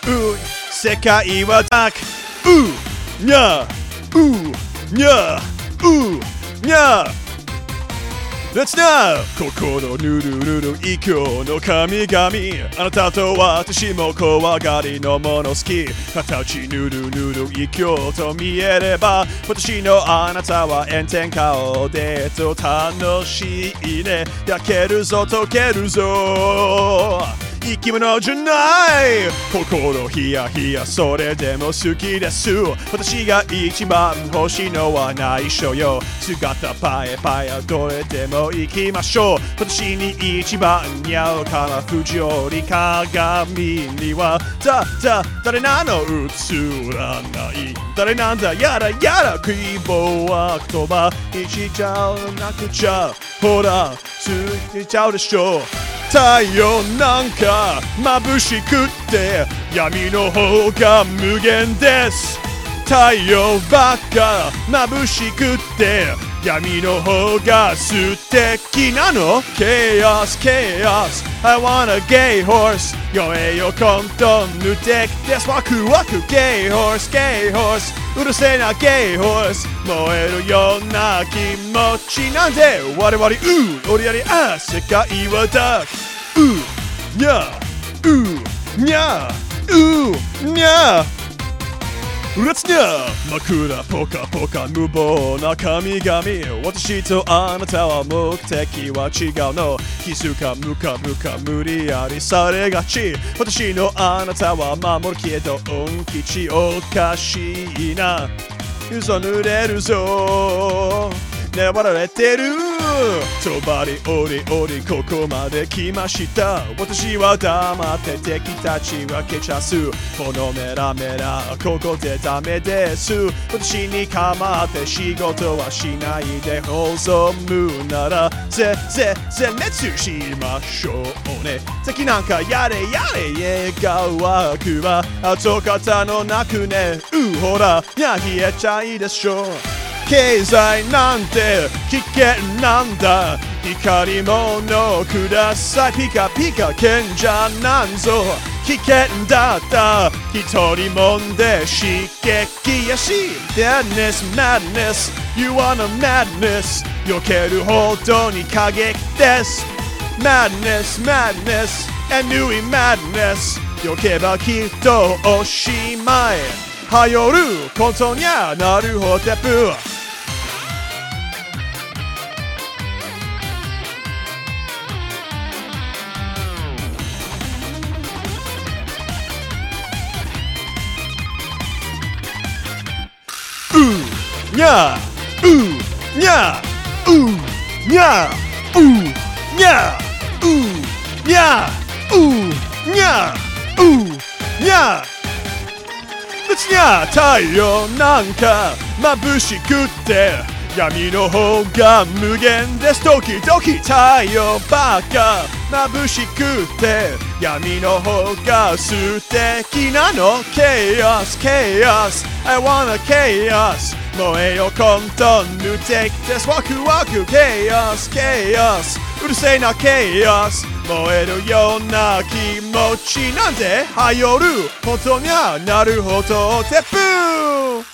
世界はダークにゃにゃにゃLet's now 心ぬるるる異教の神々あなたと私も怖がりのもの好き形ぬるぬる異教と見えれば私のあなたは炎天下でと楽しいね焼けるぞ溶けるぞ生き物じゃない心ヒヤヒヤそれでも好きです私が一番欲しいのは内緒よ姿パエパエどれでも行きましょう私に一番似合うから藤織鏡には誰なの映らない誰なんだやらやら食い棒は言葉にしちゃうなくちゃほらついちゃうでしょ太陽なんか眩しくって闇の方が無限です太陽ばっか眩しくって闇の方が素敵なの Chaos Chaos I want a gay horse 酔えよ混沌無敵ですワクワク Gay horse Gay horse うるせえな Gay horse 燃えるような気持ちなんで我々俺やり世界はダークにゃにゃにゃLet's go! 枕ポカポカ無謀な神々私とあなたは目的は違うの気づかむかむか無理やりされがち私のあなたは守るけど恩吉おかしいな嘘濡れるぞ粘られてるそばにおりおりここまで来ました私は黙って敵たちは蹴散らすこのメラメラここでダメです私に構って仕事はしないで望むなら全滅しましょうね敵なんかやれやれ笑顔くは跡形のなくねほらや冷えちゃいでしょ経済なんて危険なんだ光り物くださいピカピカ賢者なんぞ危険だった一人もんで刺激やし Deadness madness You wanna madness 避けるほどに過激です Madness madness A new madness 避けばきっとおしまいはよることにゃなるほテップにゃにゃにゃにゃにゃにゃにゃ別に太陽なんか眩しくって闇の方が無限です時々太陽ばっか眩しくって闇の方が素敵なの Chaos Chaos I wanna Chaos 燃えよ混沌無敵ですワクワク Chaos Chaos うるせえな Chaos 燃えるような気持ちなんではよる本当にゃなるほどテップ